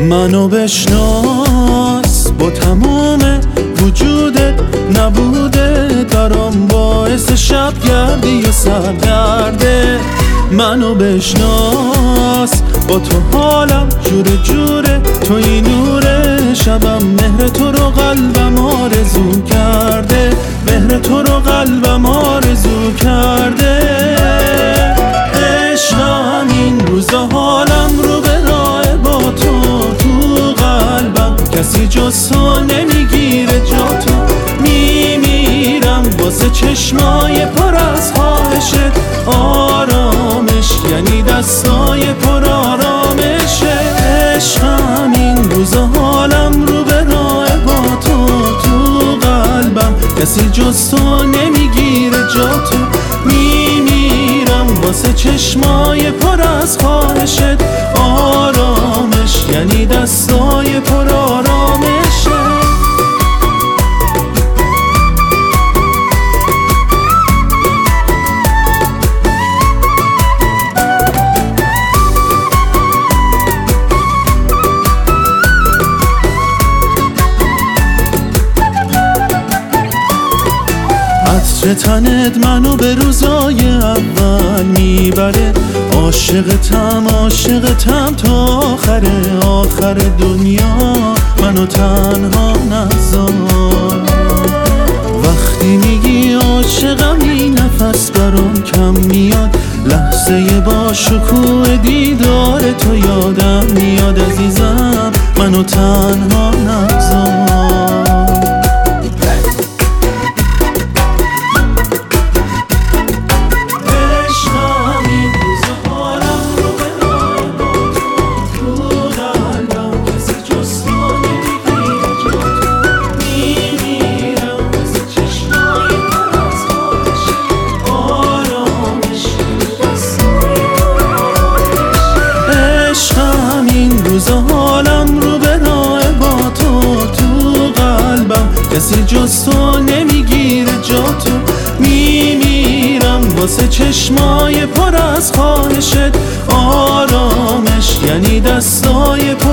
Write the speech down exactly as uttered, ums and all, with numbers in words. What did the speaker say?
منو بشناس، با تمام وجودت نبوده درام باعث شب گردی و سرگرده. منو بشناس، با تو حالم جوره جوره، توی نور شبم مهر تو رو قلبم آرزو کرده، مهر تو رو قلبم آرزو کرده. عشقم این روزا حالم رو به راه با تو، تو قلبم کسی جز تو نمیگیره جا تو. میمیرم واسه چشمای پر از خواهشت، آرامش یعنی دستای پر آرامشه. عشقم این روزا حالم رو به راه با تو، تو قلبم کسی جز تو نمیگیره جا تو. میمیرم واسه چشمای پر از خواهشت، آرامش یعنی دستای پر آرامشه. عطر تنت منو به روزای اول میبره، عاشقتم عاشقتم تا آخر آخر دنیا، منو تنها نذار. وقتی میگی عاشقم این نفس برام کم میاد، لحظه با شکوه دیدار تو یادم میاد. عزیزم منو تنها نذار. حالم رو به راه با تو، تو قلبم کسی جز تو نمیگیره جا تو. میمیرم واسه چشمای پر از خواهشت، آرامش یعنی دستای